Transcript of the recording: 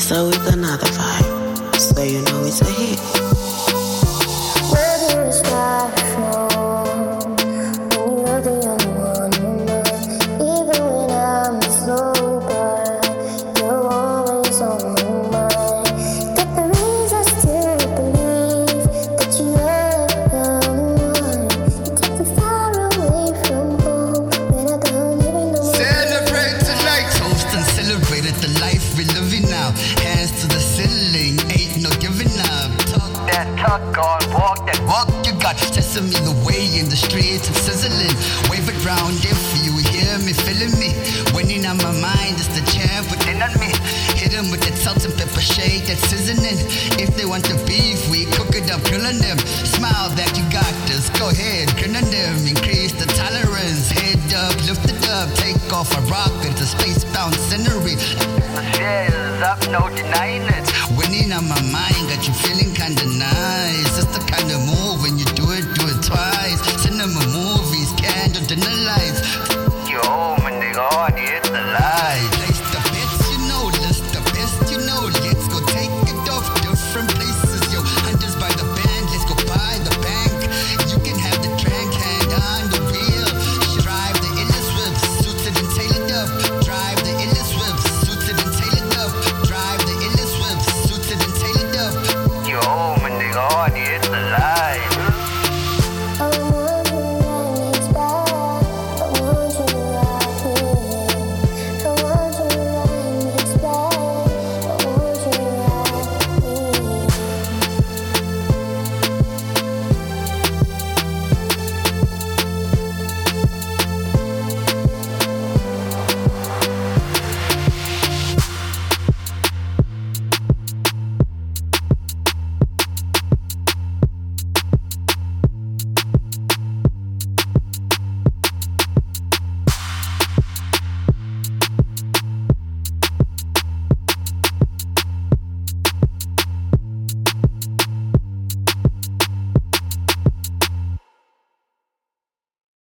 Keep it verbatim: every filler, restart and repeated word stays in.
Lisa with another vibe, so you know it's a hit. Where do we start from? When you're the only one in my mind. Even when I'm sober, you're always on my mind. Got the reasons to believe that you are the one. You take me far away from home when I don't even know. Celebrate tonight, toast and celebrated the life we living now. Hands to the ceiling, ain't no giving up. Talk that talk on, walk that walk you got. Sesame the way in the streets, it's sizzling. Wave it round if you hear me, feeling me. Winning on my mind is the champ within on me. Hit 'em with that salt and pepper shake that's seasoning. If they want the beef, we cook it up, grilling them. Smile that you got this, go ahead, grin on them. Increase the tolerance, head up, lift it up. Take off a rocket, a space-bound scenery. The shares up, no denying it. Winning on my mind, got you feeling kinda nice.